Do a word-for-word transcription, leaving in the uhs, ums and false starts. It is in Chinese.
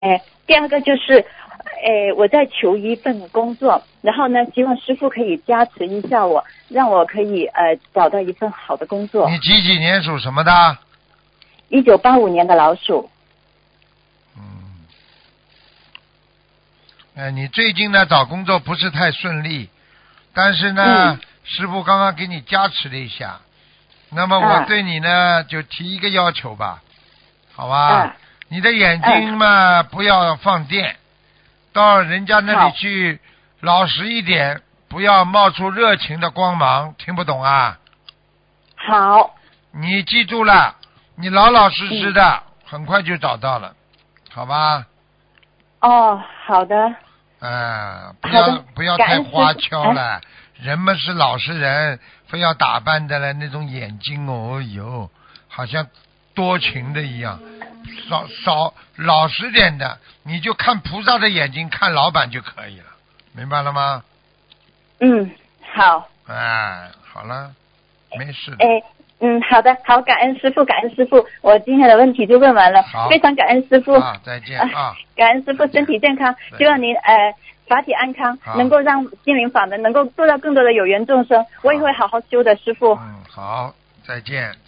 哎，第二个就是，哎，我在求一份工作，然后呢，希望师父可以加持一下我，让我可以呃找到一份好的工作。 你几几年属什么的？ 一九八五年的老鼠。 嗯。哎，你最近呢找工作不是太顺利，但是呢， 嗯、 师父刚刚给你加持了一下。那么我对你呢、啊、就提一个要求吧，好吧？ 啊、 你的眼睛嘛、啊、不要放电，到人家那里去老实一点，不要冒出热情的光芒，听不懂啊？ 好。 你记住了，你老老实实的，嗯、很快就找到了，好吧？ 哦，好的。 啊，不要不要太花俏了，啊、人们是老实人，非要打扮的了那种眼睛哦哟，好像多情的一样，少少老实点的，你就看菩萨的眼睛，看老板就可以了，明白了吗？ 嗯，好。 哎，好了，没事的。 哎，嗯，好的，好，感恩师父，感恩师父，我今天的问题就问完了，非常感恩师父。 啊，再见啊！ 感恩师父身体健康，希望您呃法体安康，能够让心灵法门能够做到更多的有缘众生，我也会好好修的，师父。 嗯，好，再见。